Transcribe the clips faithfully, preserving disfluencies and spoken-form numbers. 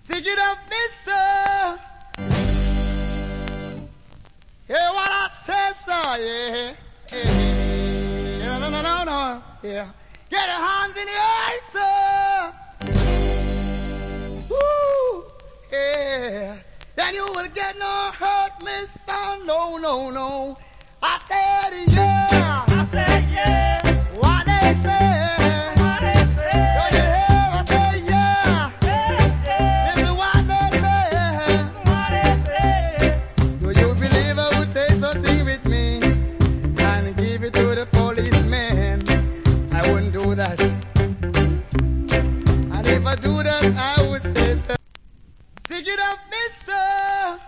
Stick it up, mister. Hear what I say, sir, yeah. Yeah, yeah. No, no, no, no, yeah. Get your hands in the air, sir. Woo, yeah. Then you will get no hurt, mister. No, no, no. I said, yeah. I said, yeah. What they say. What they say. Don't you hear? I say, yeah. Yeah, yeah. This is what they say. What they say. Do you believe I would take something with me and give it to the policeman? I wouldn't do that. And if I do that, I would say, sir, stick it up, mister.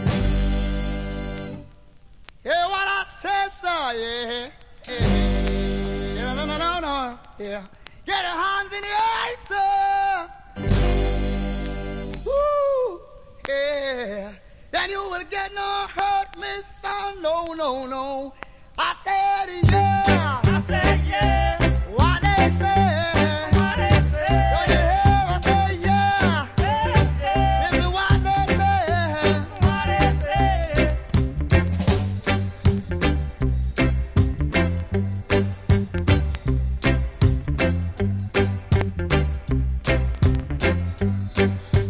Hear what I say, sir, yeah. Yeah, yeah. No, no, no, no, yeah. Get your hands in the air, sir. Woo, yeah. Then you will get no hurt, mister. No, no, no.